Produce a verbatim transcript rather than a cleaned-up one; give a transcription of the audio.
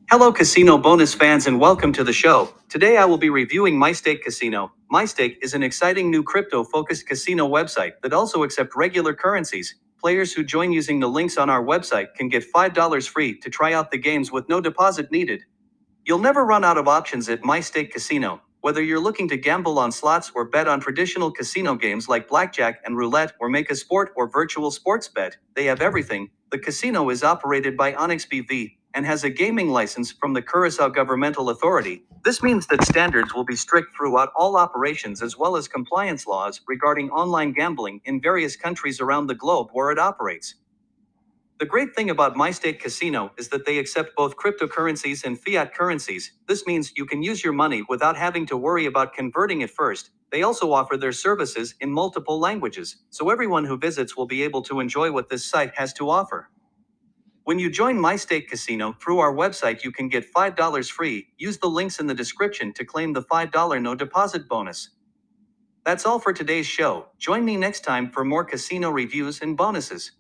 Hello Casino Bonus fans and welcome to the show. Today I will be reviewing MyStake Casino. MyStake is an exciting new crypto-focused casino website that also accepts regular currencies. Players who join using the links on our website can get five dollars free to try out the games with no deposit needed. You'll never run out of options at MyStake Casino. Whether you're looking to gamble on slots or bet on traditional casino games like blackjack and roulette or make a sport or virtual sports bet, they have everything. The casino is operated by Onyx B V and has a gaming license from the Curaçao Governmental Authority. This means that standards will be strict throughout all operations as well as compliance laws regarding online gambling in various countries around the globe where it operates. The great thing about MyStake Casino is that they accept both cryptocurrencies and fiat currencies. This means you can use your money without having to worry about converting it first. They also offer their services in multiple languages, so everyone who visits will be able to enjoy what this site has to offer. When you join MyStake Casino through our website, you can get five dollars free. Use the links in the description to claim the five dollars no deposit bonus. That's all for today's show. Join me next time for more casino reviews and bonuses.